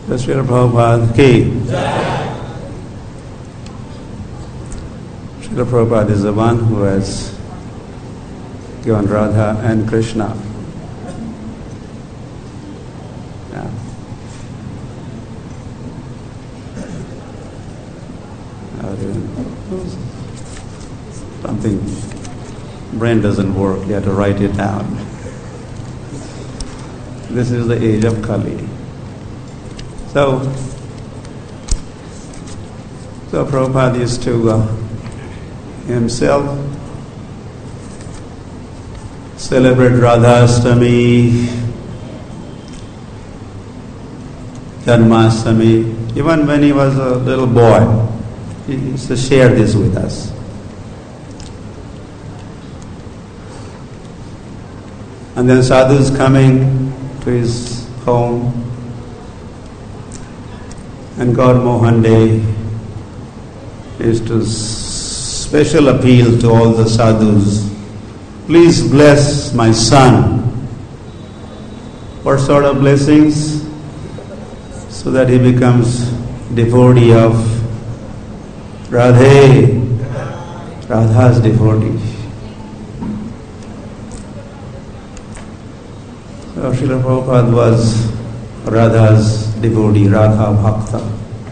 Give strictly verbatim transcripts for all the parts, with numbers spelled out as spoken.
Srila Prabhupada ki. Srila Prabhupada is the one who has given Radha and Krishna. Yeah. Something, brain doesn't work, you have to write it down. This is the age of Kali. So, so Prabhupada used to uh, himself celebrate Radhastami, Janmashtami, even when he was a little boy. He used to share this with us. And then sadhus coming to his home, and Gaur Mohan Day used to special appeal to all the sadhus, please bless my son. What sort of blessings? So that he becomes devotee of Radhe, Radha's devotee. So Srila Prabhupada was Radha's devotee, Radha Bhakta.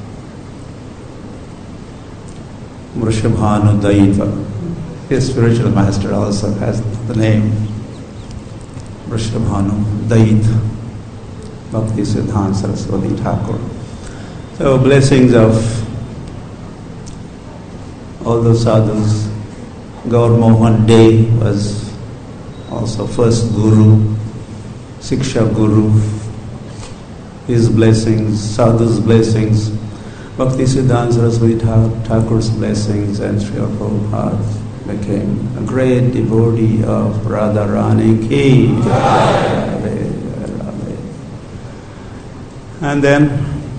Vrishabhanu Daiva. His spiritual master also has the name Vrishabhanu Daiva, Bhakti Siddhanta Saraswati Thakur. So blessings of all the sadhus. Gaur Mohan Day was also first guru, Siksha Guru. His blessings, sadhus' blessings, Bhakti Siddhanta Saraswati Thakur's blessings, and Srila Prabhupada became a great devotee of Radharani ki. And then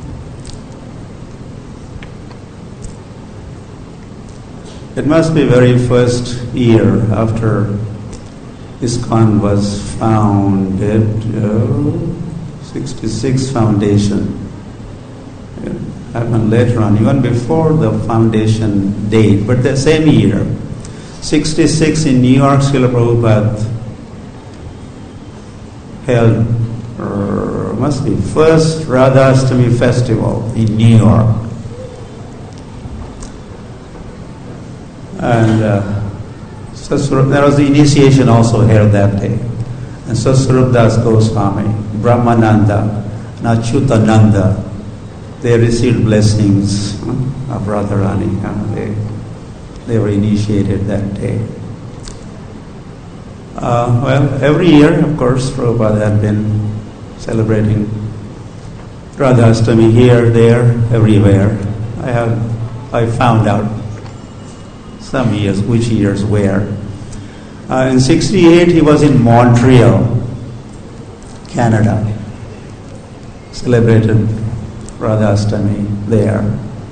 it must be very first year after ISKCON was founded, uh, sixty-six foundation. It happened later on, even before the foundation date, but the same year. sixty-six in New York, Srila Prabhupada held, uh, must be first Radhastami festival in New York. And uh, Sasrup, there was the initiation also held that day. And Sasrup Das Goswami, Brahmananda, and Achyutananda, they received blessings uh, of Radharani. Uh, they, they were initiated that day. Uh, well, every year, of course, Prabhupada had been celebrating Radhastami here, there, everywhere. I have, I found out some years, which years where. Uh, in sixty-eight, he was in Montreal, Canada, celebrated Radhastami there.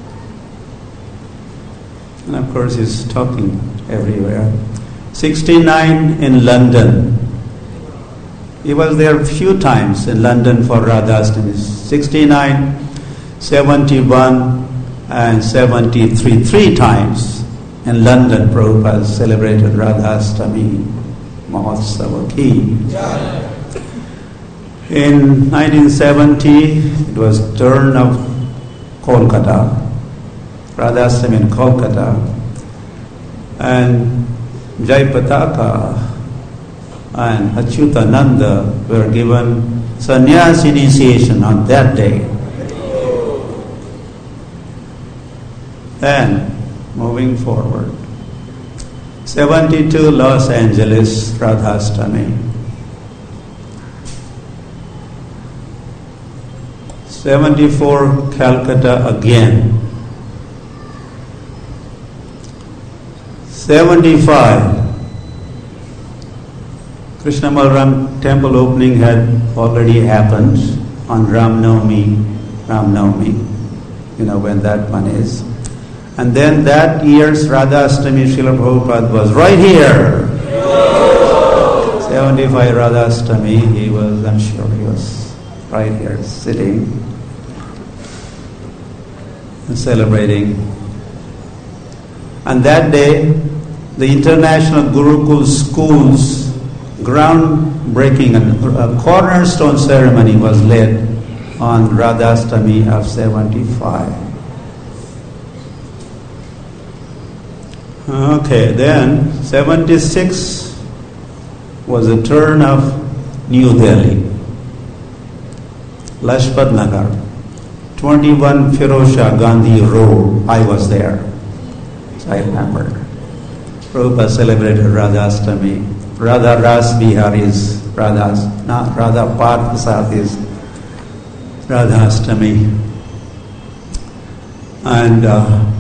And of course, he's talking everywhere. sixty-nine in London. He was there a few times in London for Radhastami. sixty-nine, seventy-one, and seventy-three, three times. In London, Prabhupada celebrated Radhastami Mahotsava ki. In nineteen seventy, it was turn of Kolkata, Radhastami in Kolkata, and Jayapataka and Achyutananda were given sannyas initiation on that day. Then, moving forward, seventy-two Los Angeles Radhastami, seventy-four Calcutta again, seventy-five Krishna Balaram temple opening had already happened on Ram Navami, Ram Navami, you know when that one is. And then that year's Radhastami, Srila Prabhupada was right here. seventy-five Radhastami, he was, I'm sure he was right here sitting, celebrating. And that day, the International Gurukul School's groundbreaking and a cornerstone ceremony was led on Radhastami of seventy-five. Okay, then seventy-six was the turn of New Delhi, Lajpat Nagar, twenty-one Firozshah Gandhi Road. I was there, so I remember. Prabhupada celebrated Radhastami. Radha Ras Bihar is Radha's, not Radha Parthasat is Radhastami. And uh,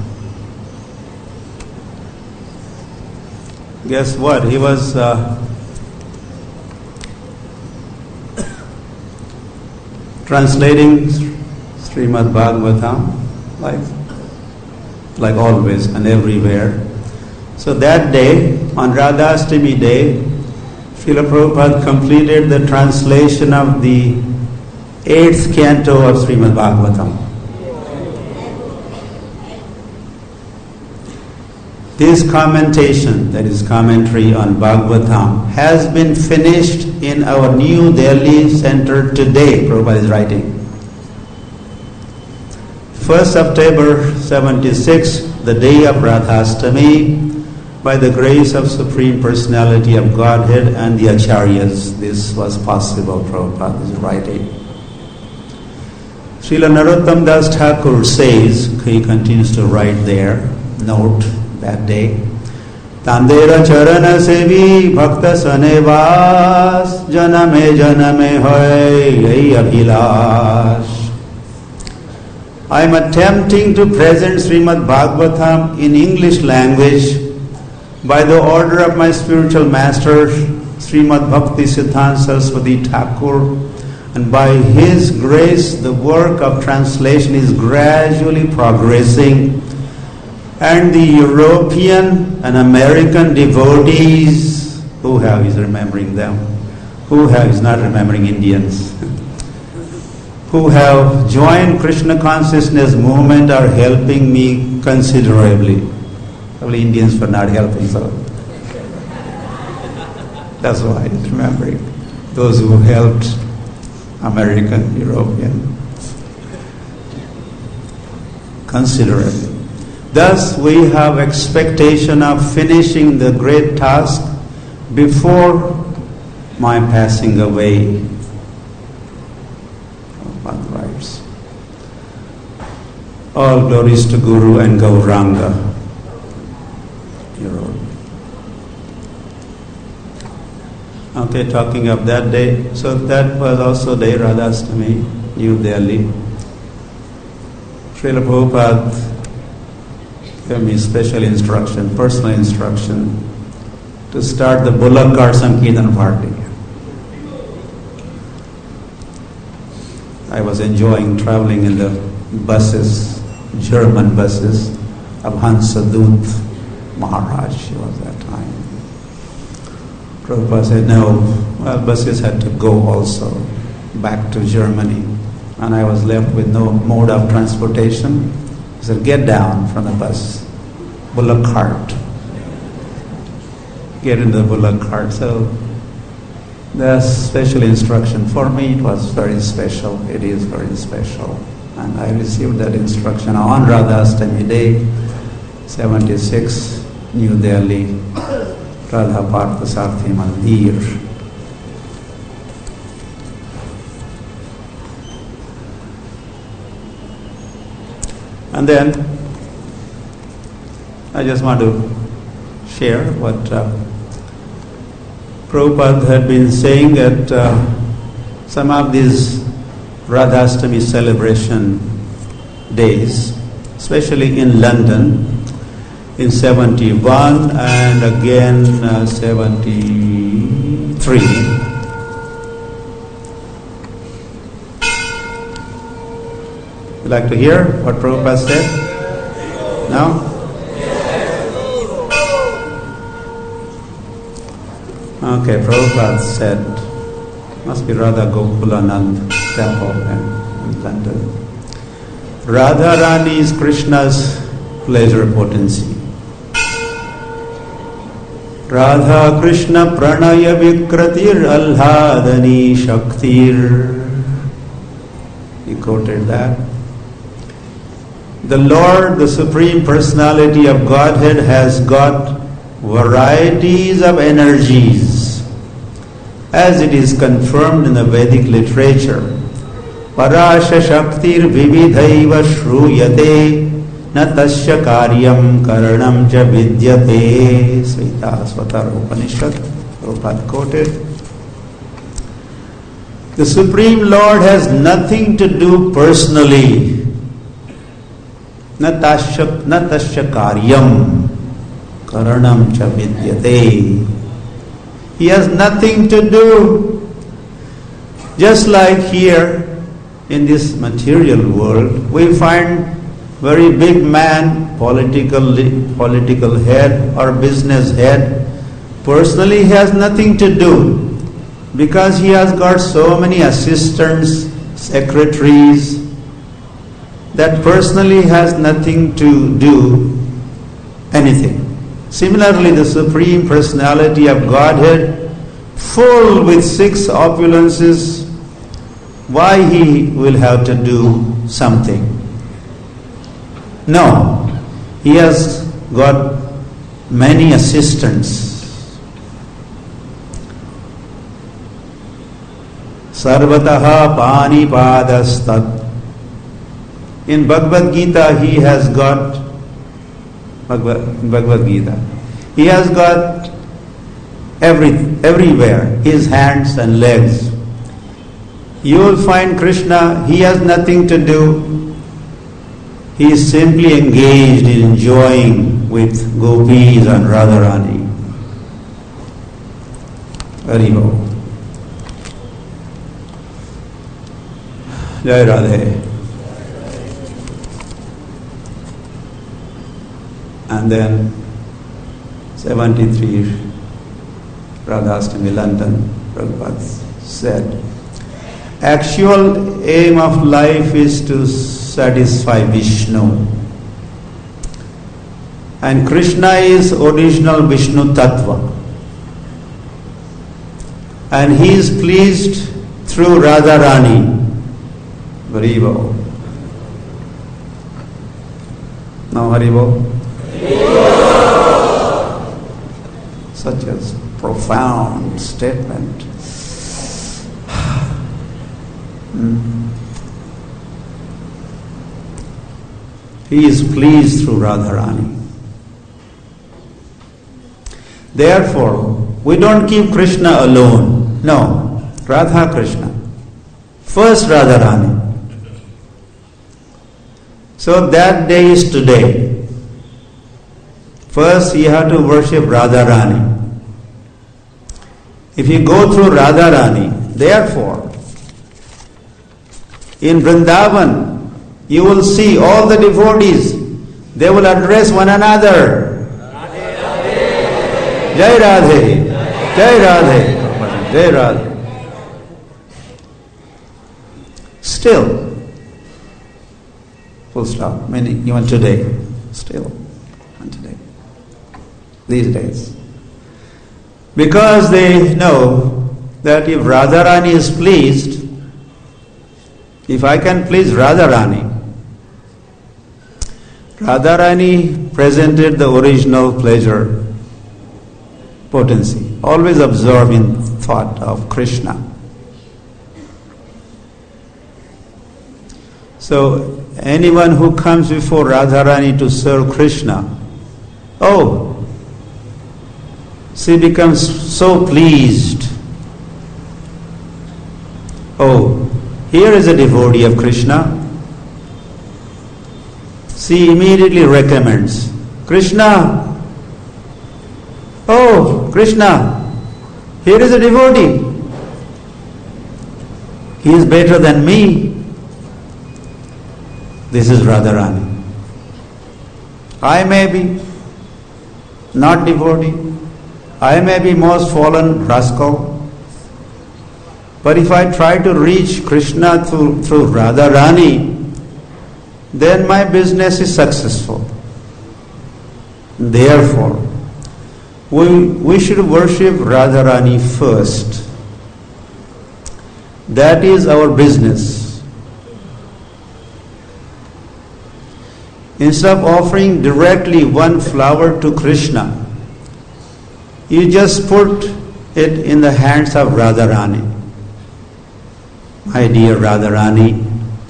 guess what? He was uh, translating Srimad Bhagavatam, like, like always and everywhere. So that day, on Radhastami day, Srila Prabhupada completed the translation of the eighth canto of Srimad Bhagavatam. This commentation, that is commentary on Bhagavatam, has been finished in our New Delhi center today, Prabhupada is writing. first September seventy-six, the day of Radhastami, by the grace of Supreme Personality of Godhead and the Acharyas, this was possible, Prabhupada is writing. Srila Narottam Das Thakur says, he continues to write there, note that day, Tandera Charana Sevi Bhakta Sanevas Janame Janame Hoy Yai Abhilash. I am attempting to present Srimad Bhagavatam in English language by the order of my spiritual master, Srimad Bhakti Siddhanta Saraswati Thakur, and by his grace the work of translation is gradually progressing, and the European and American devotees, who have is remembering them, who have is not remembering Indians, who have joined Krishna consciousness movement are helping me considerably. Probably Indians were not helping, so that's why I'm remembering those who helped American, European considerably. Thus, we have expectation of finishing the great task before my passing away. Prabhupada writes, all glories to Guru and Gauranga. Okay, talking of that day, so that was also day Radhastami, New Delhi. Srila Prabhupada gave me special instruction, personal instruction, to start the Bullock Cart Sankirtan party. I was enjoying traveling in the buses, German buses of Hansadut Maharaj, she was that time. Prabhupada said, no, well, buses had to go also back to Germany. And I was left with no mode of transportation. He said, get down from the bus, bullock cart. Get into the bullock cart. So the special instruction for me, it was very special. It is very special. And I received that instruction on Radhastami Day, seventy-six, New Delhi, Radha Parthasarthi Mandir. And then I just want to share what uh, Prabhupada had been saying at uh, some of these Radhastami celebration days, especially in London in seventy-one and again uh, seventy-three. Would like to hear what Prabhupada said? No? Okay, Prabhupada said, must be Radha Gokulanand temple in, in London. Radharani is Krishna's pleasure potency. Radha Krishna Pranaya Vikratir Alhadani Shaktir. He quoted that. The Lord, the Supreme Personality of Godhead, has got varieties of energies, as it is confirmed in the Vedic literature. Parasha Shaktir Vividhaiva Shruyate Na Tasya Karyam Karanam Cha Vidyate. Sveta Swatar Upanishad, Prabhupada quoted. The Supreme Lord has nothing to do personally. Na tasya, na tasya karyam karanam cha vidyate. He has nothing to do. Just like here in this material world, we find very big man, political, political head or business head. Personally, he has nothing to do because he has got so many assistants, secretaries, that personally has nothing to do anything. Similarly, the Supreme Personality of Godhead, full with six opulences, why he will have to do something? No, he has got many assistants. Sarvataha panipadastat. In Bhagavad Gita, he has got Bhagavad, Bhagavad Gita. He has got every everywhere his hands and legs. You will find Krishna, he has nothing to do. He is simply engaged in enjoying with gopis and Radharani. Haribo. Jai Radhe. And then seventy-three Radhastami, London, Prabhupada said, actual aim of life is to satisfy Vishnu. And Krishna is original Vishnu Tattva. And he is pleased through Radharani. Haribo. Now Haribo. Such a profound statement. mm. He is pleased through Radharani. Therefore, we don't keep Krishna alone. No, Radha Krishna. First Radharani. So that day is today. First you have to worship Radharani. If you go through Radharani, therefore, in Vrindavan, you will see all the devotees, they will address one another. Jai Radhe, Jai Radhe, Jai Radhe. Still, full stop, many, even today, still, and today, these days. Because they know that if Radharani is pleased, if I can please Radharani, Radharani presented the original pleasure potency, always absorbing thought of Krishna. So anyone who comes before Radharani to serve Krishna, oh, she becomes so pleased. Oh, here is a devotee of Krishna. She immediately recommends, Krishna, oh, Krishna, here is a devotee. He is better than me. This is Radharani. I may be not devotee. I may be most fallen rascal. But if I try to reach Krishna through, through Radharani, then my business is successful. Therefore, we, we should worship Radharani first. That is our business. Instead of offering directly one flower to Krishna, you just put it in the hands of Radharani. My dear Radharani.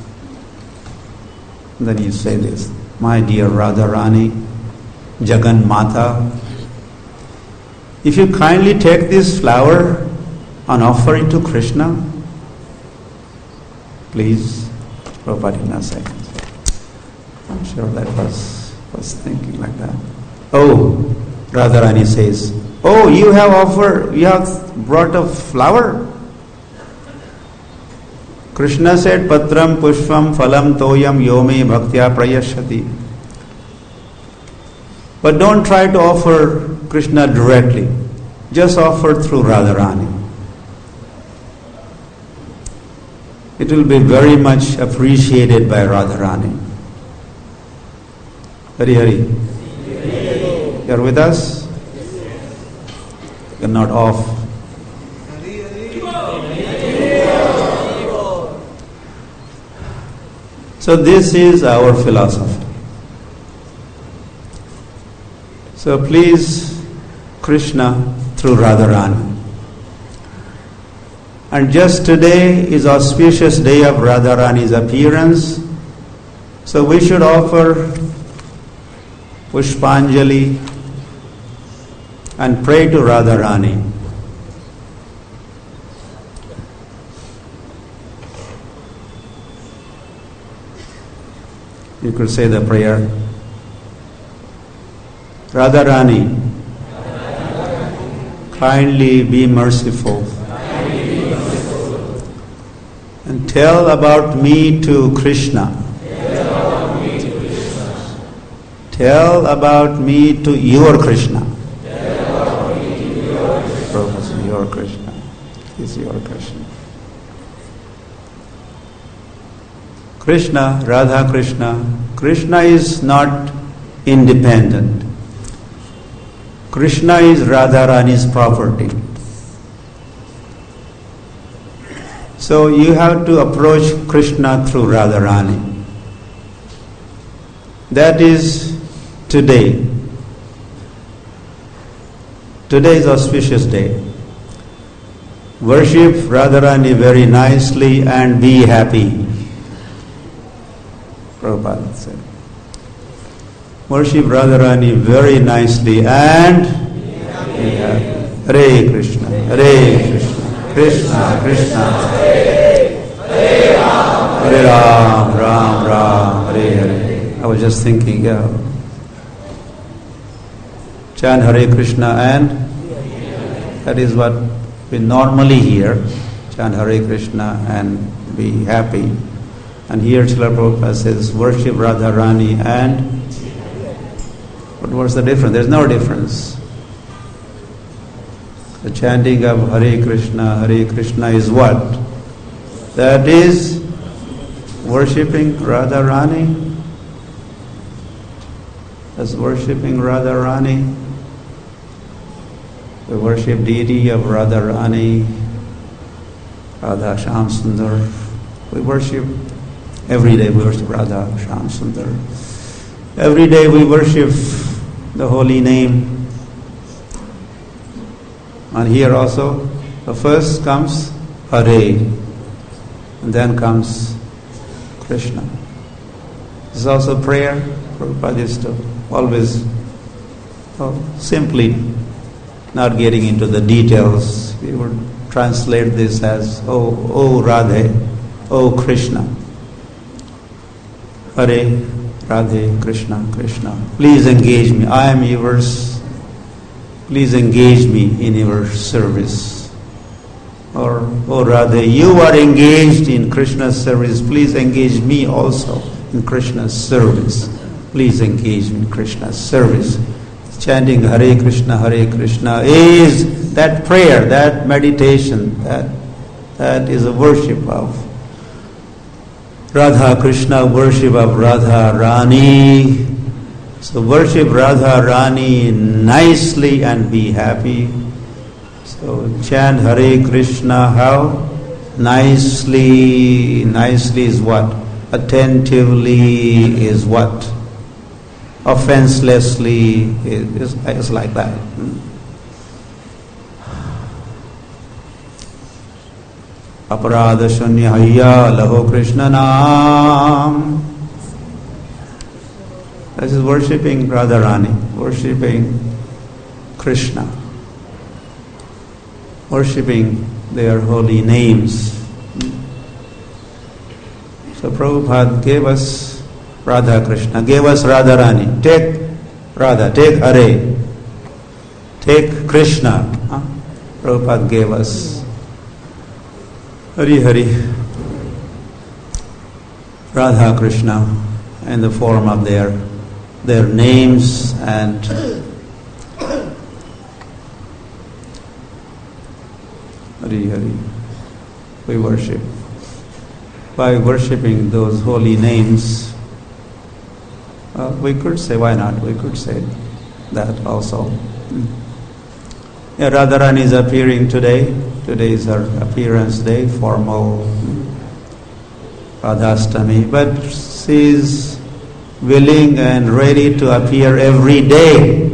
Then you say this, my dear Radharani, Jagan Mata, if you kindly take this flower and offer it to Krishna, please. Prabhupada did not say. I'm sure that was, was thinking like that. Oh, Radharani says, oh, you have offered, you have brought a flower? Krishna said, Patram Pushpam Phalam Toyam Yome Bhaktya Prayashati. But don't try to offer Krishna directly. Just offer through Radharani. It will be very much appreciated by Radharani. Hari Hari. You are with us? You are not off. So this is our philosophy. So please, Krishna through Radharani. And just today is auspicious day of Radharani's appearance. So we should offer Pushpanjali and pray to Radharani. You could say the prayer. Radharani, kindly be merciful and tell about me to Krishna. Tell about me to your Krishna. Prabhupada, your Krishna. Is your Krishna. Krishna, Radha Krishna. Krishna is not independent. Krishna is Radharani's property. So you have to approach Krishna through Radharani. That is today. Today is auspicious day. Worship Radharani very nicely and be happy. Prabhupada said. Worship Radharani very nicely and be happy. Hare Krishna, Hare Krishna, Krishna Krishna, Hare Ram, Hare Ram, Ram Ram, Hare Hare. I was just thinking, yeah. Chant Hare Krishna and that is what we normally hear. Chant Hare Krishna and be happy. And here Srila Prabhupada says, worship Radharani and what was the difference? There's no difference. The chanting of Hare Krishna, Hare Krishna is what? That is worshipping Radharani. That's worshipping Radharani. We worship deity of Radharani, Radha Shyam Sundar. We worship every day. We worship Radha Shyam Sundar. Every day we worship the holy name. And here also, the first comes Hare, and then comes Krishna. This is also prayer. Prabhupada used to always oh, simply, not getting into the details, we would translate this as, oh, oh Radhe, oh Krishna. Hare, Radhe, Krishna, Krishna. Please engage me. I am yours. Please engage me in your service. Or, oh Radhe, you are engaged in Krishna's service. Please engage me also in Krishna's service. Please engage in Krishna's service. Chanting Hare Krishna, Hare Krishna is that prayer, that meditation, that that is a worship of Radha Krishna, worship of Radha Rani. So worship Radha Rani nicely and be happy. So chant Hare Krishna how? Nicely. Nicely is what? Attentively is what? Offenselessly is, is like that. Aparada shunya hayya laho Krishna naam. This is worshipping Radharani, worshipping Krishna, worshipping their holy names. So Prabhupada gave us Radha Krishna, gave us Radharani. Take Radha, take Hare, take Krishna. Huh? Prabhupada gave us Hari Hari, Radha Krishna in the form of their their names and Hari Hari. We worship. By worshipping those holy names, uh, we could say, why not? We could say that also. Yeah, Radharani is appearing today. Today is her appearance day, formal Radhastami. But she is willing and ready to appear every day,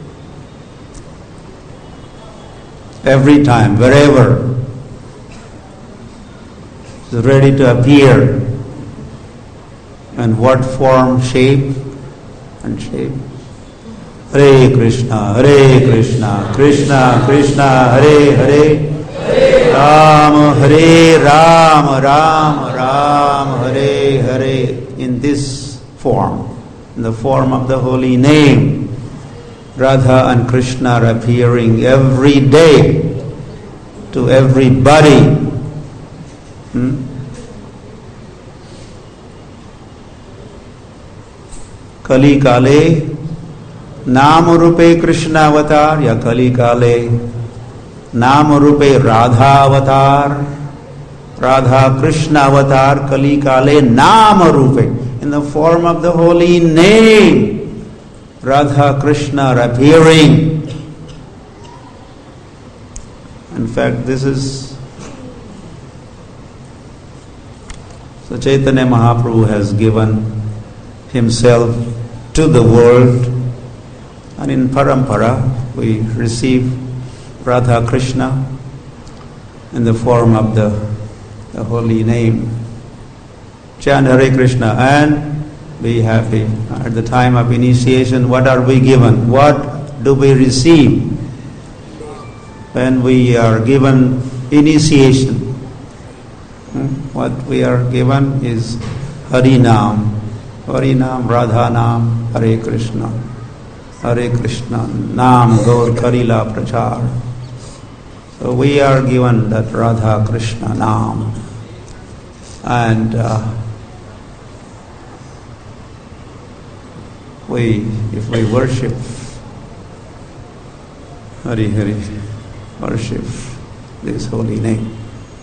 every time, wherever. She is ready to appear. And what form, shape, and shape. Hare Krishna, Hare Krishna, Krishna Krishna, Hare Hare, Ram Hare Ram, Ram Ram Hare Hare. In this form, in the form of the holy name, Radha and Krishna are appearing every day to everybody. Hmm? Kali Kale Nam Rupe Krishna Avatar, ya Kali Kale Nam Rupe Radha Avatar, Radha Krishna Avatar, Kali Kale Nam Rupe, in the form of the holy name, Radha Krishna are appearing. In fact, this is so Chaitanya Mahaprabhu has given himself to the world, and in Parampara we receive Radha Krishna in the form of the, the holy name. Chant Hare Krishna and be happy. At the time of initiation, what are we given? What do we receive when we are given initiation? Hmm? What we are given is Harinam. Harinam, Radha Nam, Hare Krishna. Hare Krishna, Nam Gaur Karila Prachar. So we are given that Radha Krishna Nam. And uh, we, if we worship Hari Hari, worship this holy name,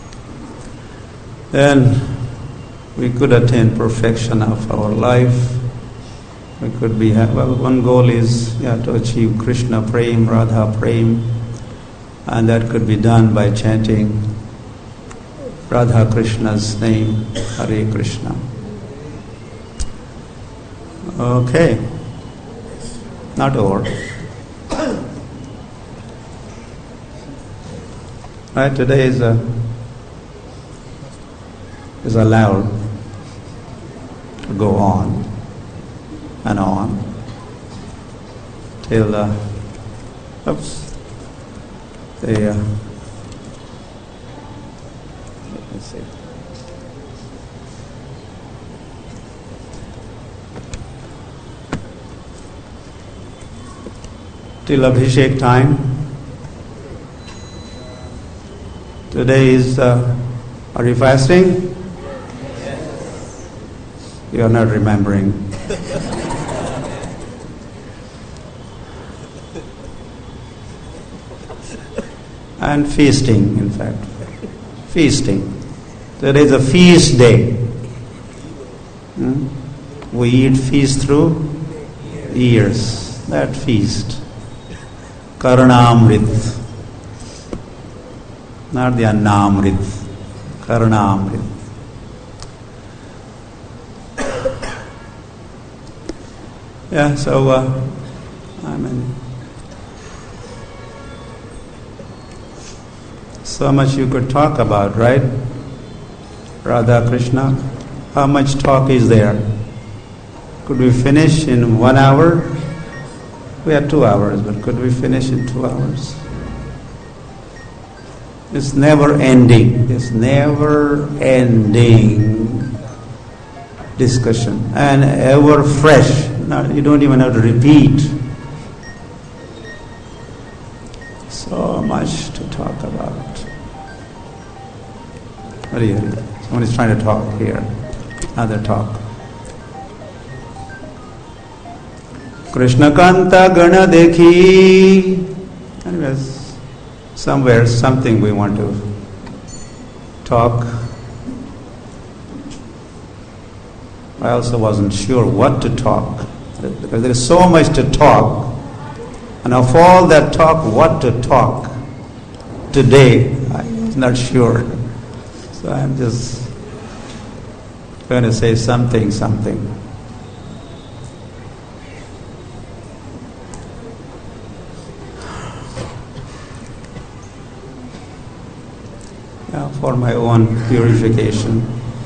then we could attain perfection of our life. We could be, well, one goal is yeah, to achieve Krishna Prem, Radha Prem, and that could be done by chanting Radha Krishna's name, Hare Krishna. Okay, not over. Right, today is a is allowed to go on and on till uh, oops the uh, let me see till Abhishek time. Today is uh, are you fasting? You are not remembering. And feasting, in fact. Feasting. Today is a feast day. Hmm? We eat feast through ears. That feast. Karunamrit. Not the Annamrit. Karunamrit. Yeah, so, uh, I mean, so much you could talk about, right? Radha Krishna. How much talk is there? Could we finish in one hour? We had two hours, but could we finish in two hours? It's never ending. It's never ending discussion and ever fresh. No, you don't even have to repeat. So much to talk about. What do you do? Someone is trying to talk here. Another talk. Krishna Kanta Gana Dekhi. Anyways, somewhere, something we want to talk. I also wasn't sure what to talk, because there is so much to talk, and of all that talk, what to talk today, I'm not sure. So I'm just going to say something, something. Yeah, for my own purification.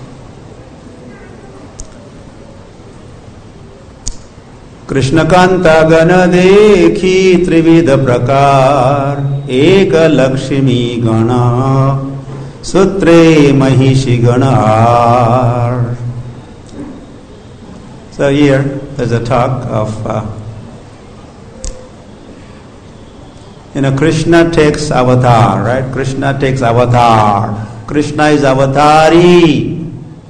Krishna Kanta गण देखी त्रिविध प्रकार एक लक्ष्मी गण सूत्रे महिषी गणार. So here there's a talk of uh, you know, Krishna takes avatar, right? Krishna takes avatar. Krishna is avatari.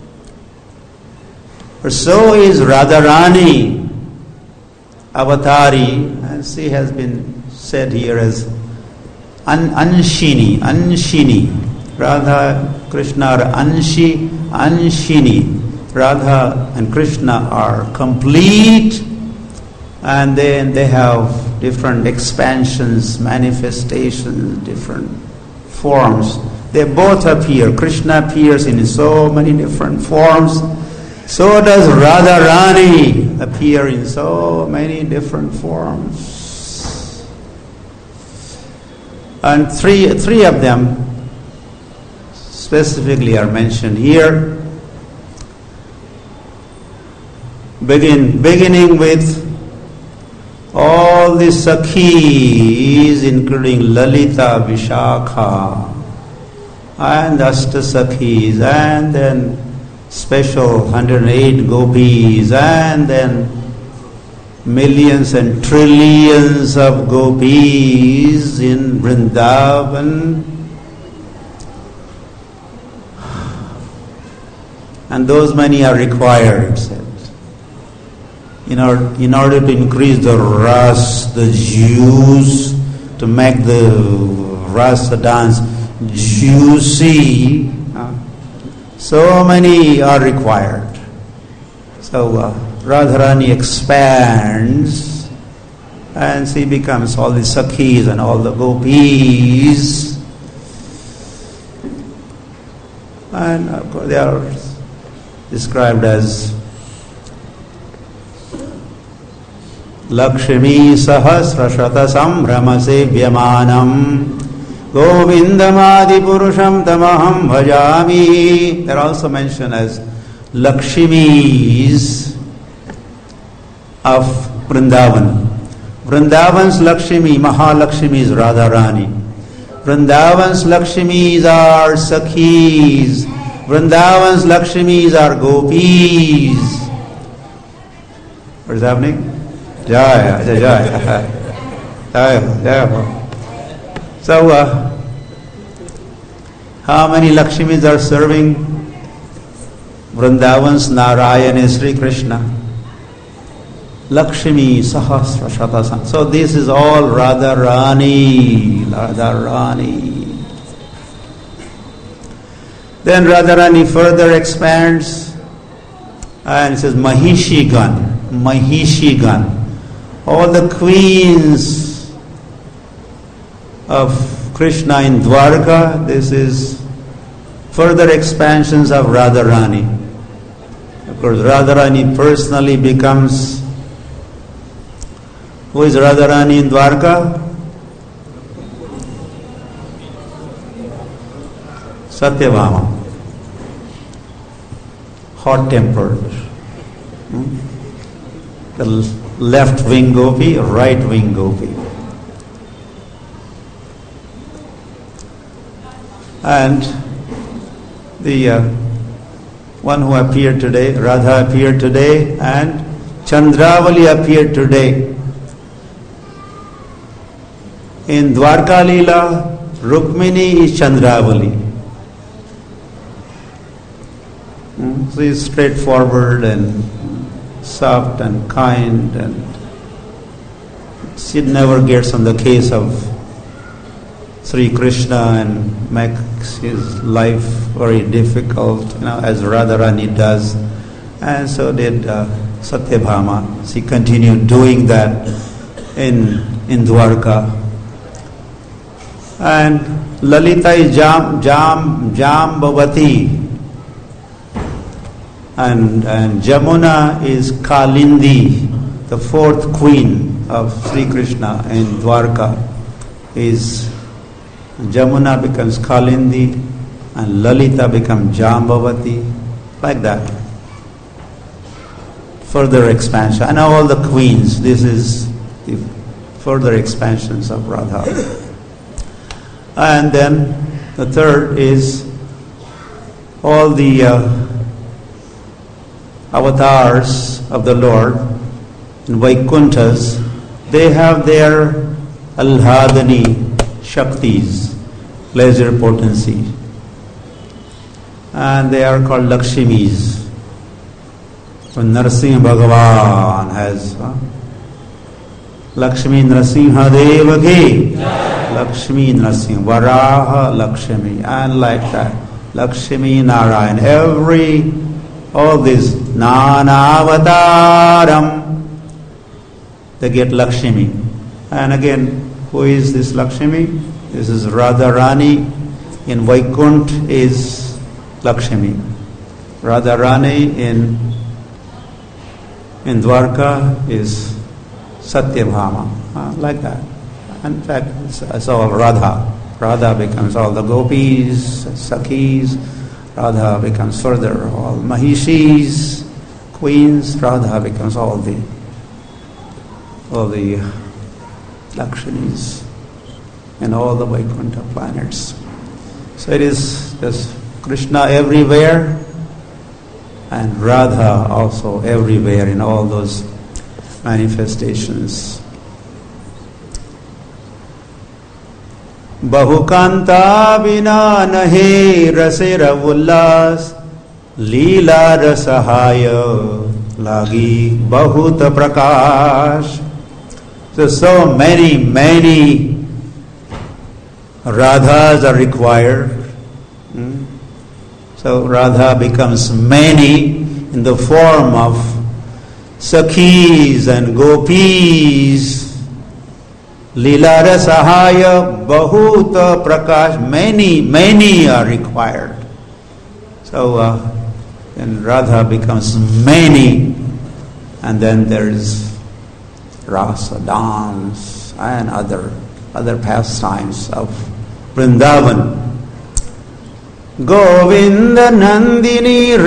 So is Radharani avatari, and she has been said here as An- Anshini, Anshini. Radha, Krishna are Anshi, Anshini. Radha and Krishna are complete, and then they have different expansions, manifestations, different forms. They both appear. Krishna appears in so many different forms. So does Radharani appear in so many different forms. And three, three of them specifically are mentioned here. Begin, beginning with all the Sakhis, including Lalita, Vishakha, and Ashta Sakhis, and then special one hundred eight gopis, and then millions and trillions of gopis in Vrindavan. And those many are required, it said. In order, in order to increase the ras, the juice, to make the rasa dance juicy, uh, so many are required. So uh, Radharani expands, and she becomes all the Sakhis and all the gopis. And of course they are described as Lakshmi Sahasra Shata Sambrama Sevyamanam Govindamadi Purusham Tamaham Bhajami. They're also mentioned as Lakshmis of Vrindavan. Vrindavan's Lakshmi, Mahalakshmi is Radharani. Vrindavan's Lakshmis are Sakhis. Vrindavan's Lakshmis are Gopis. What is happening? Jaya, Jaya, Jaya, Jaya, Jaya. So, uh, how many Lakshmis are serving Vrindavan's Narayana Sri Krishna? Lakshmi Sahasra Shatasam. So this is all Radharani, Radharani. Then Radharani further expands And it says Mahishigan, Mahishigan. All the queens of Krishna in Dwarka, this is further expansions of Radharani. Of course, Radharani personally becomes, who is Radharani in Dwarka? Satyabhama. Hot-tempered. Hmm? The left wing gopi, right wing gopi. And the uh, one who appeared today, Radha appeared today, and Chandravali appeared today. In Dwarka Leela, Rukmini is Chandravali. Hmm? She is straightforward and soft and kind, and she never gets on the case of Sri Krishna and makes his life very difficult, you know, as Radharani does. And so did uh, Satyabhama. She continued doing that in in Dwarka. And Lalita is Jam Jam Jambavati. And, and Jamuna is Kalindi, the fourth queen of Sri Krishna in Dwarka. Is Jamuna becomes Kalindi and Lalita becomes Jambavati, like that. Further expansion. And now all the queens, this is the further expansions of Radha. And then the third is all the uh, avatars of the Lord in Vaikunthas, they have their Alhadani Shaktis, pleasure potency. And they are called Lakshimis. When Narasimha Bhagavan has huh? Lakshmi Narasimha Devaki, Lakshmi Narasimha, Varaha Lakshmi, and like that. Lakshmi Narayan, every all this Nanavataram, they get Lakshmi. And again, who is this Lakshmi? This is Radharani. In Vaikunt is Lakshmi. Radharani in in Dwarka is Satyabhama. Uh, like that. In fact, it's, it's all Radha. Radha becomes all the gopis, Sakhis. Radha becomes further all Mahishis, queens. Radha becomes all the all the Lakshmis and all the Vaikuntha planets. So it is just Krishna everywhere and Radha also everywhere in all those manifestations. Bahukanta vina nahe rasera ullas leela rasahaya lagi bahuta prakash. So, so many, many Radhas are required. Hmm? So Radha becomes many in the form of Sakhis and Gopis. Leela Sahaya Bahuta Prakash, many, many are required. So uh, then Radha becomes many, and then there is rasa, dance, and other other pastimes of Vrindavan. Govinda Nandini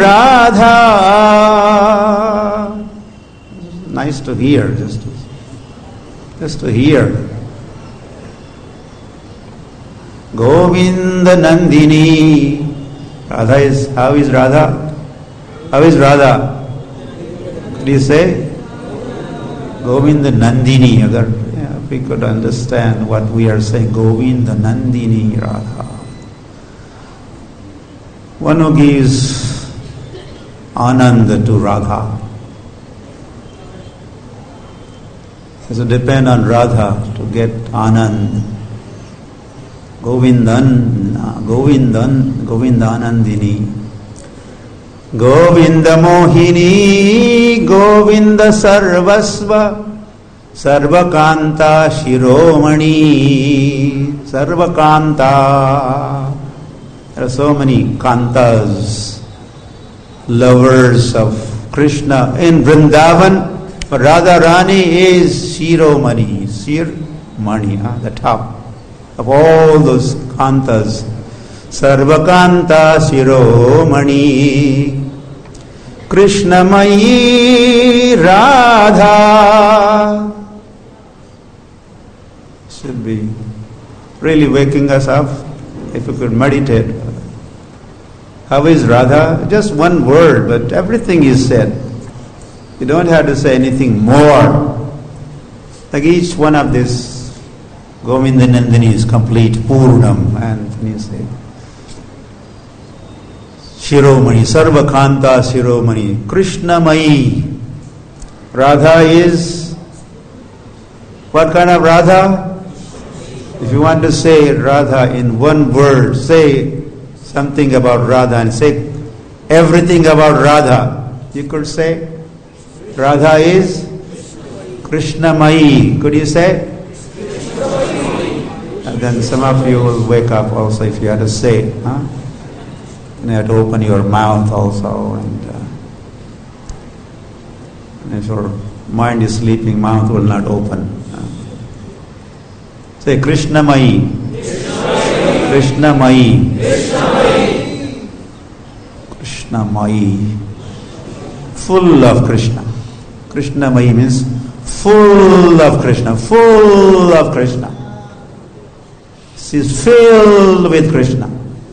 Radha. Nice to hear, just to, just to hear. Govinda Nandini. Radha is, how is Radha? How is Radha? Could you say? Govinda Nandini. Agar, yeah, if we could understand what we are saying. Govinda Nandini Radha. One who gives ananda to Radha. So depend on Radha to get anand. Govindan, Govindan, Govindanandini. Govinda Mohini Govinda Sarvasva Sarvakanta Shiromani. Sarvakanta. There are so many kantas, lovers of Krishna in Vrindavan. But Radharani is Shiromani, Shirmani, uh, the top of all those kantas. Sarvakanta Shiromani. Krishnamayi Radha. Should be really waking us up if we could meditate. How is Radha? Just one word, but everything is said. You don't have to say anything more. Like each one of these Govinda Nandini is complete, Purnam, and you say Shiromani, Sarvakanta Shiromani, Krishnamayi. Radha is, what kind of Radha? If you want to say Radha in one word, say something about Radha and say everything about Radha. You could say Radha is Krishnamayi. Could you say? And then some of you will wake up also if you had to say it. Huh? You have to open your mouth also. And, uh, and if your mind is sleeping, mouth will not open. Uh. Say Krishnamayi. Krishnamayi. Krishnamayi. Krishnamayi. Full of Krishna. Krishnamayi means full of Krishna. Full of Krishna. She is filled with Krishna.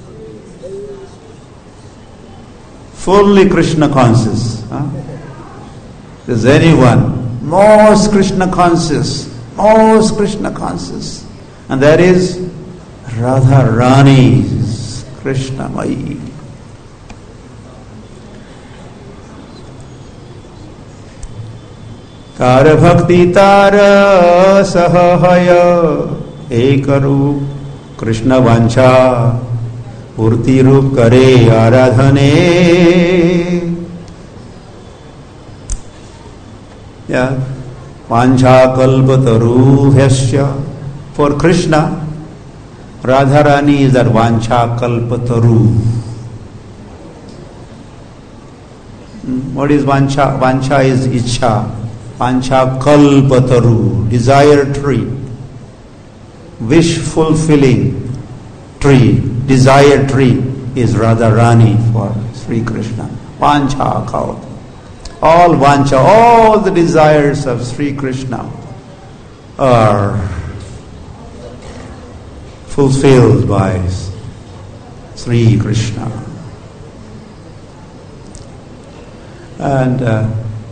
Fully Krishna conscious. Huh? Is anyone most Krishna conscious, most Krishna conscious, and that is Radharani, Krishnamayi. Kara bhakti tara sahaya ekaru Krishna vancha Purti Rup Kare Aradhane. Yeah. Vancha Kalpataru Hyasya. For Krishna, Radharani is that Vancha Kalpataru. What is Vancha? Vancha is Ichha. Vancha Kalpataru, desire tree. Wish fulfilling tree. Desire tree is Radharani for Sri Krishna. Vancha Kalpa. All Vancha, all the desires of Sri Krishna are fulfilled by Sri Krishna. And uh,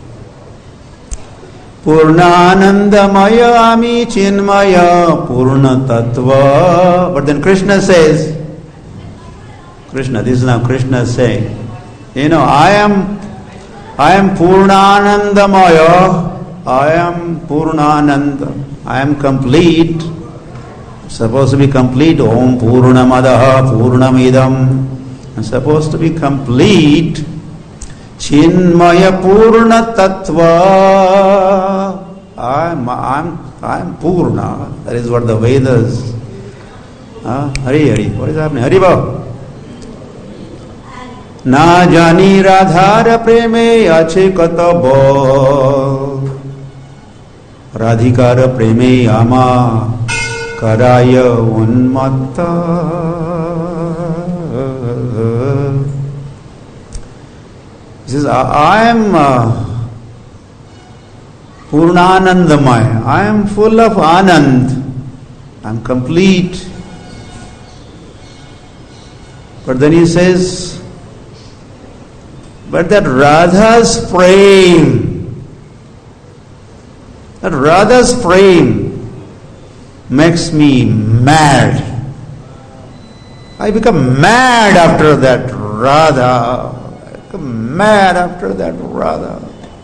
Purnanandamaya Ami Chinmaya Purna Tattva. But then Krishna says, Krishna, this is now Krishna saying, you know, I am I am Purnanandamaya, I am Purnananda, I am complete, supposed to be complete, Om Purnamadaha Purnamidam, I'm supposed to be complete, Chinmaya Purna Tattva, I am, I am, I am Purna, that is what the Vedas, uh, Hari Hari, what is happening? Hari Baba. Na jani radhar preme ache katabo Radhikar preme ama karaya unmatta. He says, I am uh, Purnanandamaya. I am full of Anand. I am complete. But then he says, but that Radha's frame, that Radha's frame makes me mad. I become mad after that Radha. I become mad after that Radha.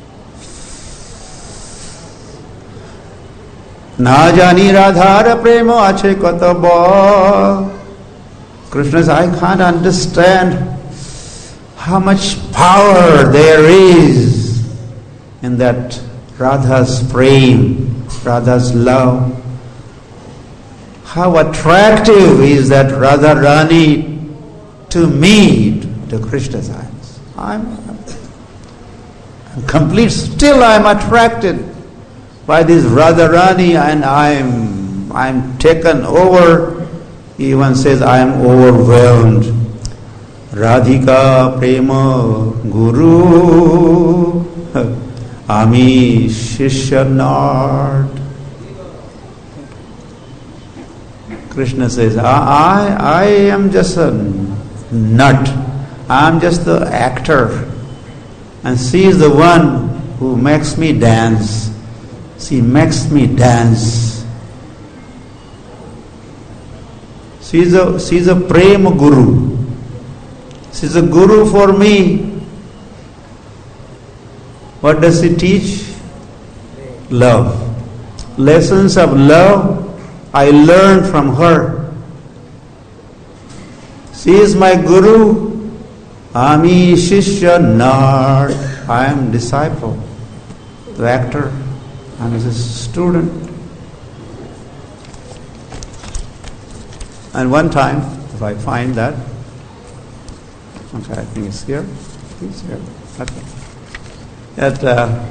Na jani radhara prema ache kataba. Krishna says, I can't understand how much power there is in that Radha's prem, Radha's love. How attractive is that Radharani to me, to Krishna's eyes. I'm, I'm complete, still I'm attracted by this Radharani, and I'm, I'm taken over. He even says, I am overwhelmed. Radhika prema guru, ami shishya not. Krishna says, I, I, I am just a nut. I am just the actor. And she is the one who makes me dance. She makes me dance. She is a, she is a prema guru. She is a guru for me. What does she teach? Love. Lessons of love I learned from her. She is my guru. Ami shishya nard. I am disciple, the actor. I am a student. And one time, if I find that, okay, I think it's here. It's here. Okay. That uh,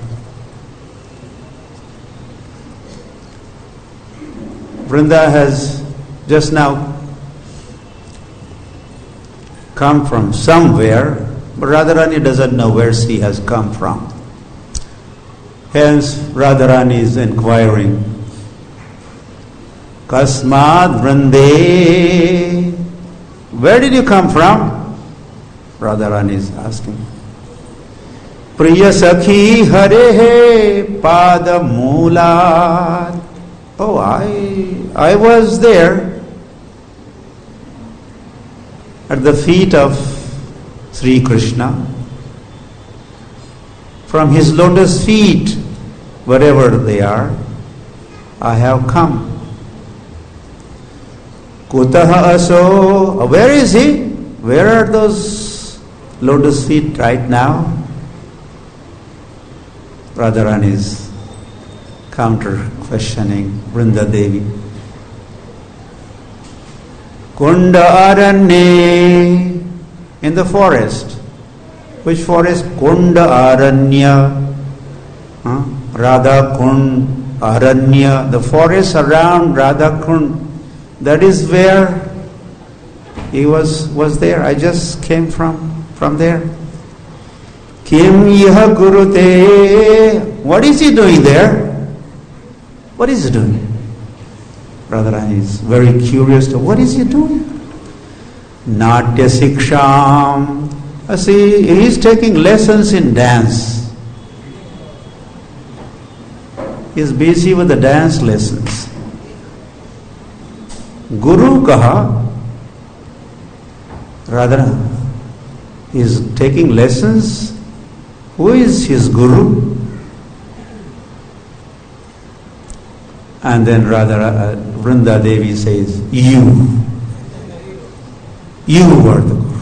Vrinda has just now come from somewhere, but Radharani doesn't know where she has come from. Hence, Radharani is inquiring, Kasmad Vrinde, where did you come from? Radharani is asking. Priya Sakhi Hare Pada Moolat. Oh, I, I was there at the feet of Sri Krishna. From his lotus feet, wherever they are, I have come. Kutaha aso, where is he? Where are those lotus feet right now? Radharani is counter questioning Vrinda Devi. Kunda Aranye, in the forest. Which forest? Kunda Aranya. Huh? Radha Kund Aranya. The forest around Radha Kund. That is where he was was there. I just came from from there. Kim Yaha Gurute. What is he doing there? What is he doing? Radharani is very curious to what is he doing? Natya Siksham. Uh, see, he is taking lessons in dance. He is busy with the dance lessons. Guru kaha? Radharani is taking lessons. Who is his guru? And then Radha, uh, Vrinda Devi says, you. You are the guru.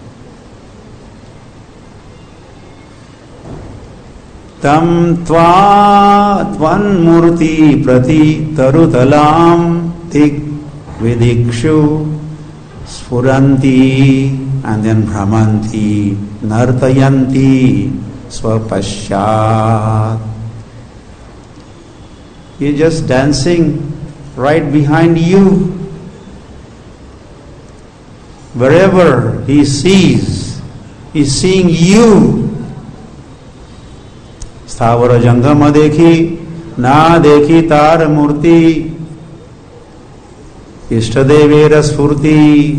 Tam tva tvan murti prati tarutalam tik vidikshu sfuranti and then brahmanti nartayanti swapashat. He is just dancing right behind you. Wherever he sees, he is seeing you. Sthavara jangama dekhi, na dekhi tar murti, ishtadevera sfurti.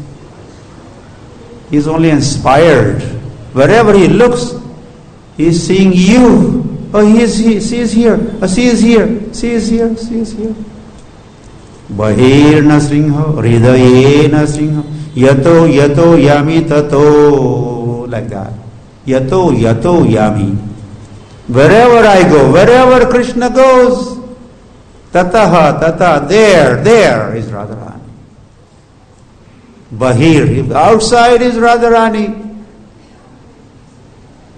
He is only inspired. Wherever he looks, he is seeing you. Oh, he is, he, she is here. Oh, she is here. She is here. She is here. Bahirna sringha, hridayena sringha, yato yato yami tato. Like that. Yato yato yami. Wherever I go, wherever Krishna goes, tataha, tata, there, there is Radharani. Bahir, outside is Radharani.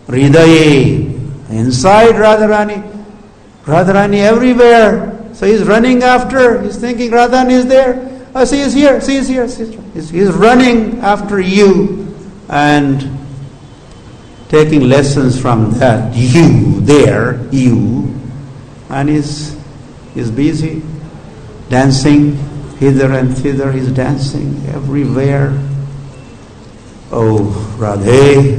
Hridaye. Inside Radharani. Radharani everywhere. So he's running after, he's thinking Radharani is there. Oh, she is here, she is here, she is here. He's, he's running after you and taking lessons from that. You, there, you. And he's, he's busy dancing hither and thither. He's dancing everywhere. Oh, Radhe.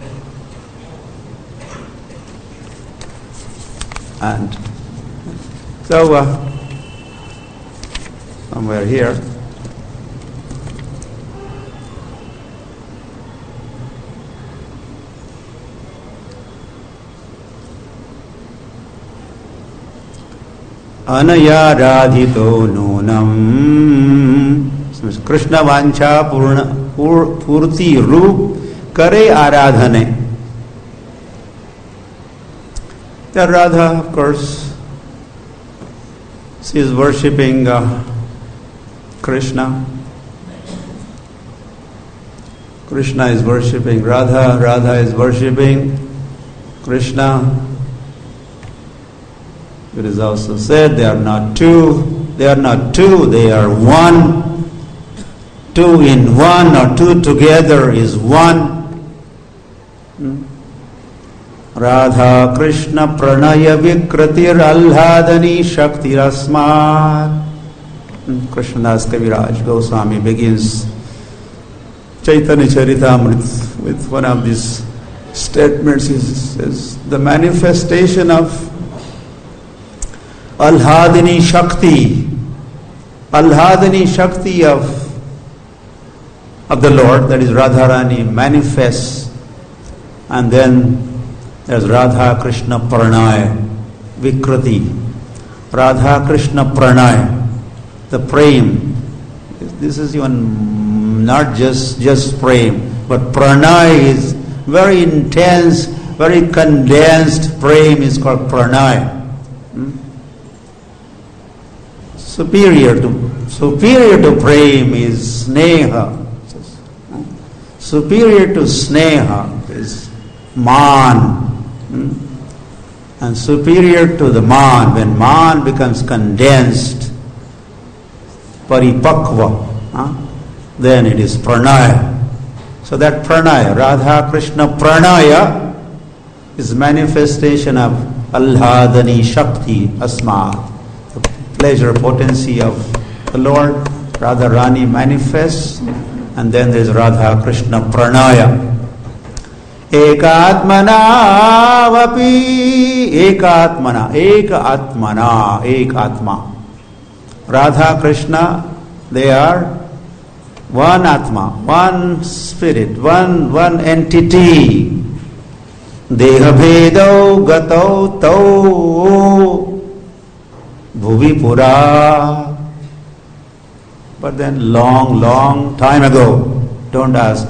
And so, uh, somewhere here, Anaya radhito nunam Krishna vancha purna purti roop kare aradhane. The Radha, of course, she is worshipping uh, Krishna. Krishna is worshipping Radha, Radha is worshipping Krishna. It is also said they are not two, they are not two, they are one. Two in one or two together is one. Hmm? Radha Krishna Pranaya Vikratir Alhadani Shakti Rasmat. Krishnadas Kaviraj Goswami begins Chaitanya Charitamrita with one of these statements. He says, the manifestation of Alhadani Shakti, Alhadani Shakti of, of the Lord, that is Radharani, manifests, and then there's Radha Krishna Pranay, Vikrati. Radha Krishna Pranay, the prem. This is even not just, just prem, but pranay is very intense, very condensed. Prem is called pranay. Hmm? Superior to superior to prem is sneha. Superior to sneha is man. And superior to the man, when man becomes condensed, paripakva, huh? then it is pranaya. So that pranaya, Radha Krishna Pranaya, is manifestation of Alhadani Shakti Asma, the pleasure potency of the Lord. Radharani manifests, and then there is Radha Krishna Pranaya. Ekatmana vapi, ekatmana, ekatmana, ekatma. Radha Krishna, they are one atma, one spirit, one one entity. Deha bhedo gato tau bhuvi pura. But then long, long time ago, don't ask,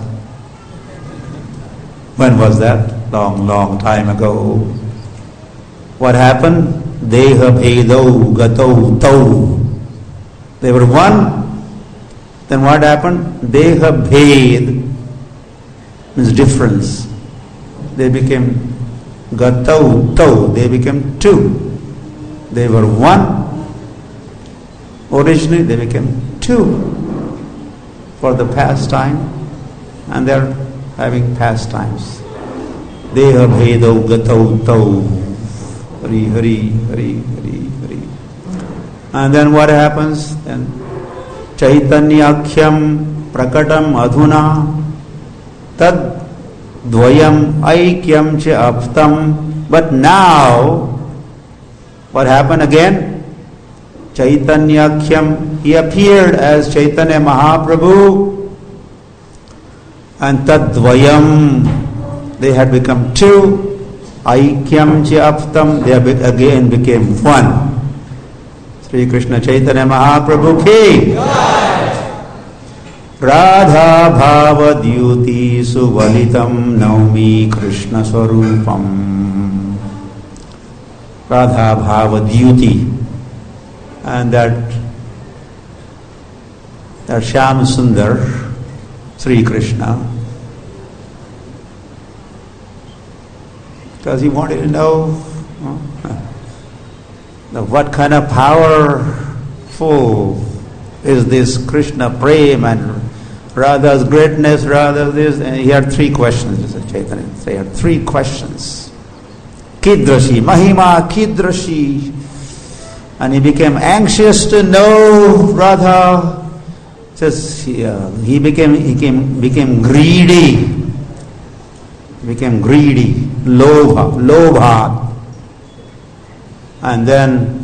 when was that? Long, long time ago. What happened? Deha bhedo gato tau. They were one. Then what happened? Deha bhed means difference. They became gatau tau. They became two. They were one. Originally they became two for the pastime, and they are having pastimes. Deha bhedo gatau tau. Hari Hari Hari Hari Hari. And then what happens? Then Chaitanyakhyam prakatam adhuna tad dvayam aikyam cha aptam. But now, what happened again? Chaitanyakhyam, he appeared as Chaitanya Mahaprabhu, and tad dvayam, they had become two. Aikyam cha aptam, they again became one. Sri Krishna Chaitanya Mahaprabhu ki Radha Bhava Dyuti Suvalitam Naumi Krishna Swarupam. Radha Bhava Dyuti, and that that Shyam Sundar Sri Krishna, because he wanted to know uh, what kind of powerful is this Krishna Prem and Radha's greatness, Radha this, and he had three questions, Chaitanya. He had three questions. Kidrashi, Mahima Kidrashi. And he became anxious to know Radha. Just, he, uh, he became he became, became greedy. He became greedy, lobha, lobha. And then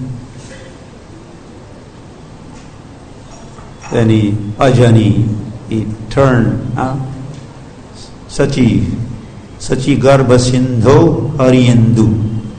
then he ajani, he turned uh, Sachi Sachi Garbha Sindho Hari Indu.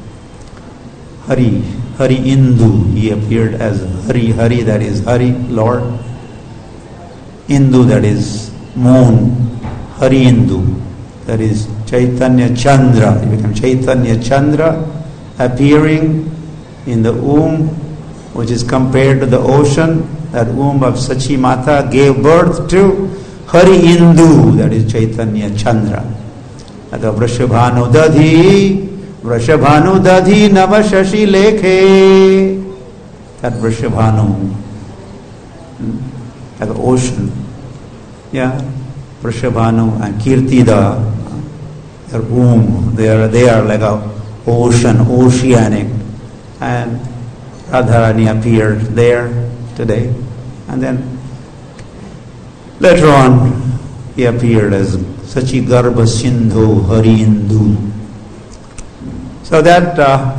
Hari Hari Indu, he appeared as Hari, Hari that is Hari, Lord. Indu that is moon, Hari Indu, that is Chaitanya Chandra. He became Chaitanya Chandra, appearing in the womb, which is compared to the ocean. That womb of Sachi Mata gave birth to Hari Indu, that is Chaitanya Chandra. At the Vrishabhanu Dadhi, Vrishabhanu Dadhi Navashashi Lekhe. That Vrishabhanu, at the ocean. Yeah, Vrishabhanu and Kirtida, their womb, they are, they are like a ocean, oceanic. And Radharani appeared there today. And then later on, he appeared as Sachi Garbha Sindhu Hari Indu. So that uh,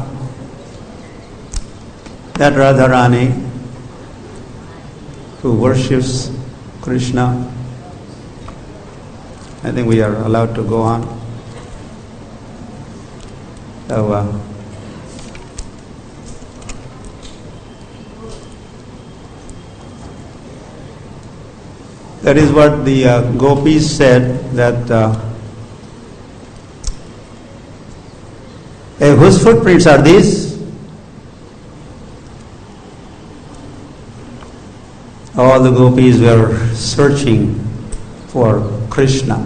that Radharani who worships Krishna, I think we are allowed to go on. So uh, that is what the uh, gopis said, that uh, hey, whose footprints are these? All the gopis were searching for Krishna.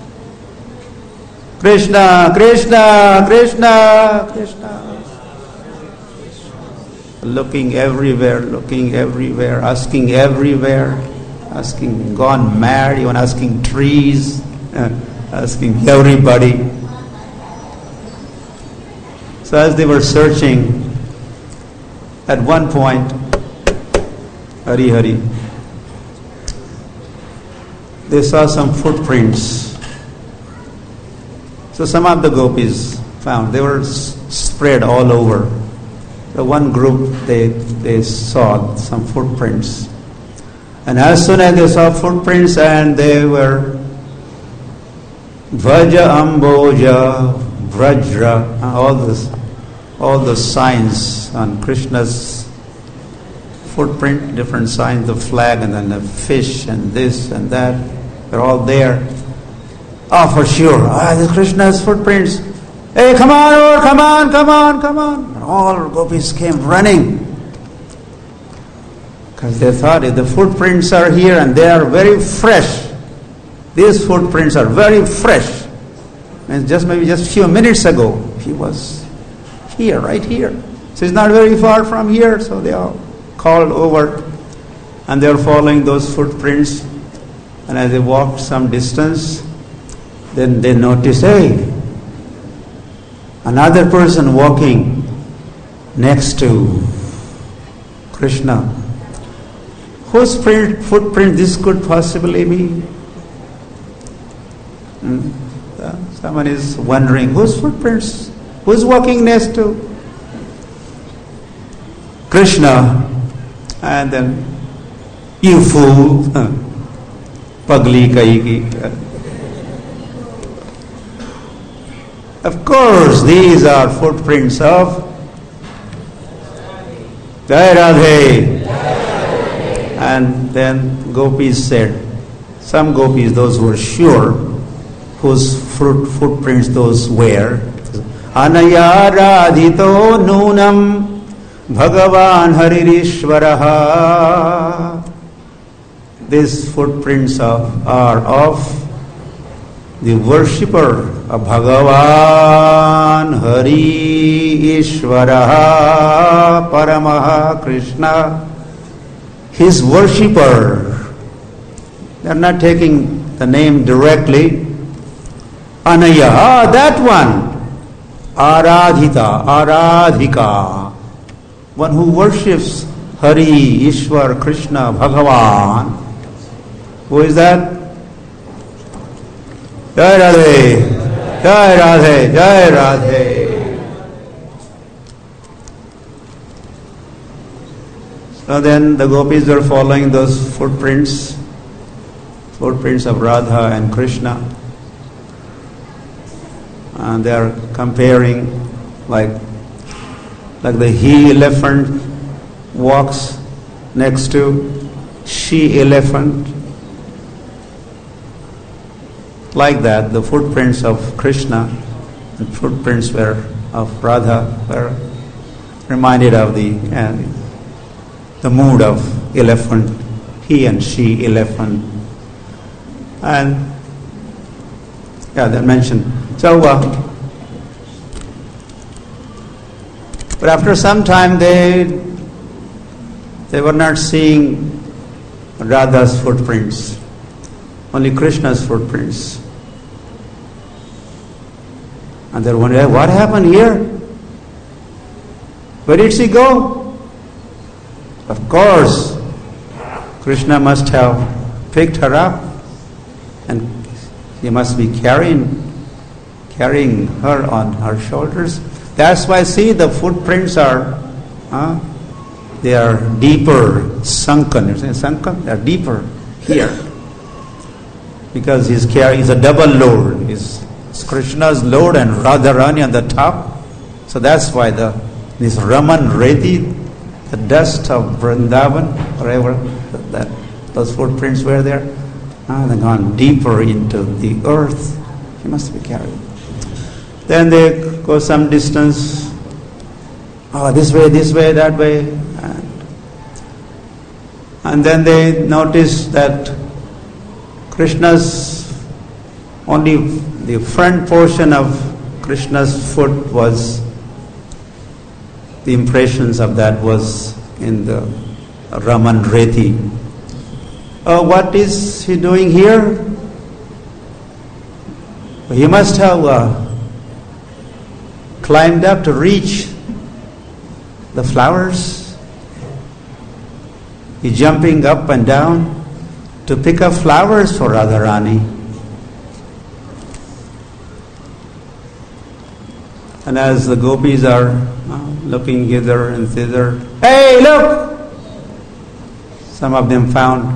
Krishna, Krishna, Krishna, Krishna. Looking everywhere, looking everywhere, asking everywhere, asking, gone mad, even asking trees, uh, asking everybody. So as they were searching, at one point, Hari Hari, they saw some footprints. So some of the gopis found, they were s- spread all over. The one group, they they saw some footprints. And as soon as they saw footprints, and they were Vaja Amboja, Vrajra, all this, all the signs on Krishna's footprint, different signs, the flag and then the fish and this and that, they're all there. Oh, for sure, ah, the Krishna's footprints. Hey, come on over, come on, come on, come on. And all gopis came running. Because they thought if the footprints are here and they are very fresh, these footprints are very fresh. And just maybe just a few minutes ago, he was here, right here. So it's not very far from here, so they all called over and they were following those footprints. And as they walked some distance, then they noticed, hey, another person walking next to Krishna. Whose print, footprint this could possibly be? Hmm. Uh, someone is wondering, whose footprints? Who's walking next to Krishna? And then, you fool, pagli kaigi. Of course, these are footprints of Jai Radhe. And then gopis said, some gopis, those who were sure whose fruit, footprints those were, Anaya Radhito Nunam Bhagavan Haririshvaraha. These footprints of, are of the worshipper of Bhagavan Hari Ishvaraha Paramaha Krishna, his worshipper. They are not taking the name directly. Anaya, ah, that one. Aradhita, Aradhika, one who worships Hari, Ishwar, Krishna, Bhagavan. Who is that? Jai Radhe, Jai Radhe, Jai Radhe. So then the gopis were following those footprints, footprints of Radha and Krishna. And they are comparing, like, like the he elephant walks next to she elephant. Like that, the footprints of Krishna and footprints were of Radha were reminded of the uh, the mood of elephant, he and she elephant, and yeah, they mentioned. So, uh, but after some time, they they were not seeing Radha's footprints, only Krishna's footprints, and they were wondering, what happened here? Where did she go? Of course, Krishna must have picked her up, and he must be carrying. carrying her on her shoulders. That's why, see, the footprints are, uh, they are deeper, sunken. You're saying sunken? They are deeper here. Because he's carrying, he's a double load. He's Krishna's load and Radharani on the top. So that's why the this Raman Reti, the dust of Vrindavan, wherever that those footprints were there, uh, they've gone deeper into the earth. He must be carried. Then they go some distance, oh, this way, this way, that way. And, and then they notice that Krishna's, only the front portion of Krishna's foot was, the impressions of that was in the Raman Reti. Oh, what is he doing here? He must have uh, climbed up to reach the flowers. He's jumping up and down to pick up flowers for Radharani. And as the gopis are uh, looking hither and thither, hey, look! Some of them found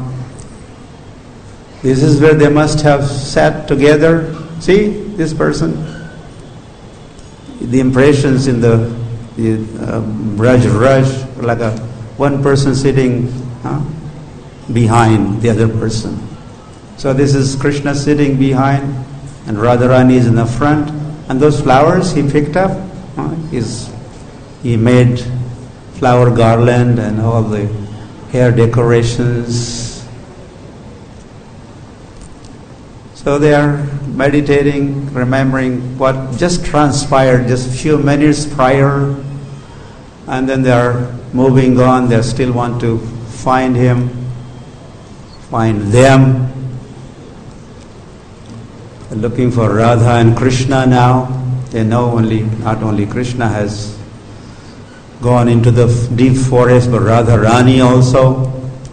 this is where they must have sat together. See, this person. The impressions in the, the uh, Braj Raj, like a one person sitting huh, behind the other person. So this is Krishna sitting behind, and Radharani is in the front. And those flowers he picked up, huh, is he made flower garland and all the hair decorations. So they are meditating, remembering what just transpired just a few minutes prior, and then they are moving on. They still want to find him, find them. They're looking for Radha and Krishna now. They know only, not only Krishna has gone into the deep forest, but Radharani also.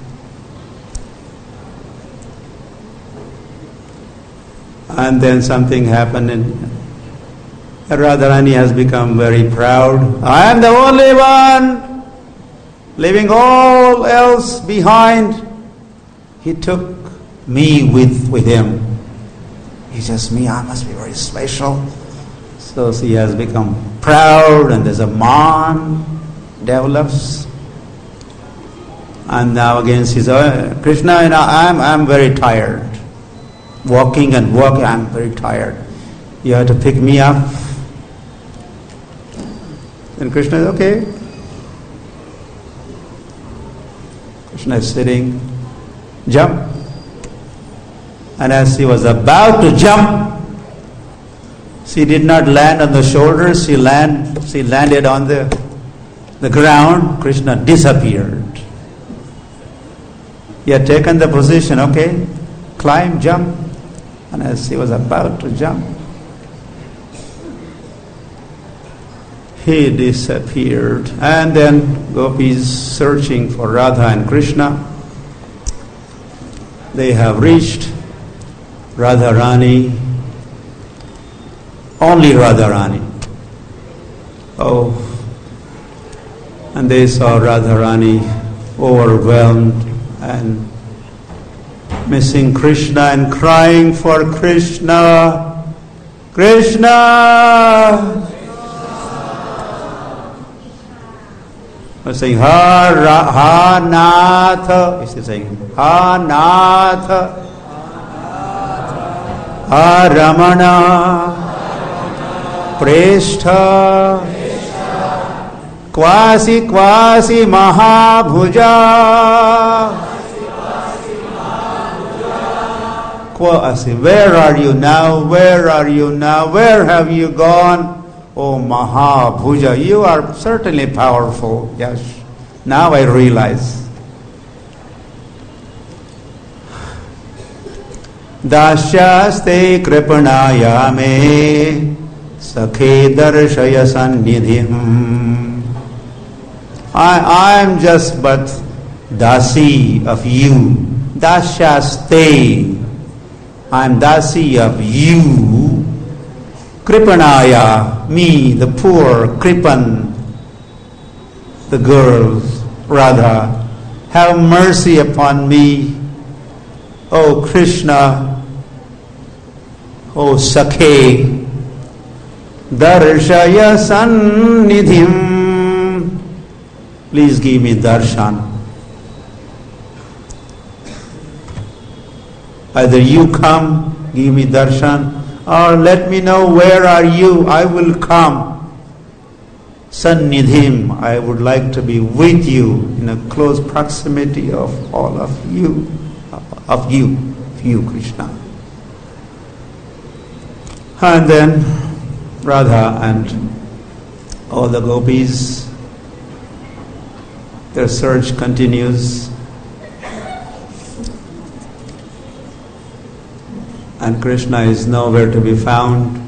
And then something happened, and Radharani has become very proud. I am the only one, leaving all else behind. He took me with, with him. It's just me, I must be very special. So she has become proud, and there's a man develops. And now again she says, oh, Krishna, you know, I'm, I'm very tired. Walking and walking, I'm very tired. You have to pick me up. And Krishna is okay. Krishna is sitting, jump. And as he was about to jump, She did not land on the shoulders, she, land, she landed on the, the ground. Krishna disappeared. He had taken the position, okay, climb, jump. And as he was about to jump, he disappeared. And then gopis searching for Radha and Krishna. They have reached Radharani, only Radharani. Oh, and they saw Radharani overwhelmed and missing Krishna and crying for Krishna. Krishna! We're saying, Ha, Ra, Ha Natha. Is he saying, Ha Natha? Ha Ramana? Preshtha? Kwasi Kwasi Mahabhuja? Kwasi, where are you now? Where are you now? Where have you gone? Oh Mahabhuja, you are certainly powerful. Yes, now I realize. Dasyaste kripanaya me sakhe darshaya sannidhim. I I am just but dasi of you. Dasyaste, I am dasi of you. Kripanaya, me, the poor Kripan, the girl, Radha, have mercy upon me. O Krishna, O Sakhe, Darshaya Sannidhim, please give me darshan. Either you come, give me darshan, or let me know where are you, I will come. Sannidhim, I would like to be with you in a close proximity of all of you, of you, of you, Krishna. And then Radha and all the gopis, their search continues. And Krishna is nowhere to be found.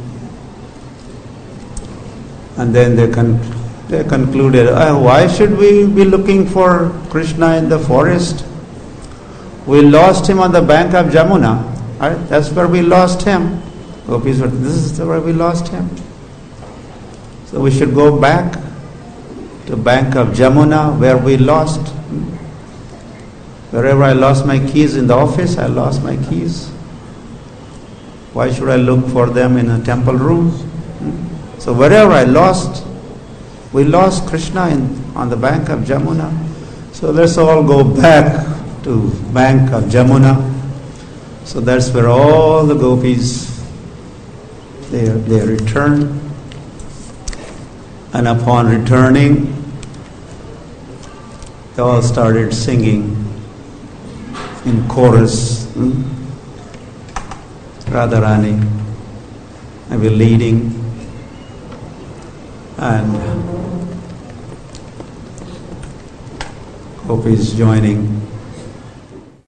And then they, con- they concluded, oh, why should we be looking for Krishna in the forest? We lost him on the bank of Jamuna. Right? That's where we lost him. Gopis were, this is where we lost him. So we should go back to bank of Jamuna where we lost. Wherever I lost my keys in the office, I lost my keys. Why should I look for them in a temple room? So wherever I lost, we lost Krishna in, on the bank of Jamuna. So let's all go back to bank of Jamuna. So that's where all the gopis, they, they return. And upon returning, they all started singing in chorus. Hmm? Radharani, I will leading, and gopis joining.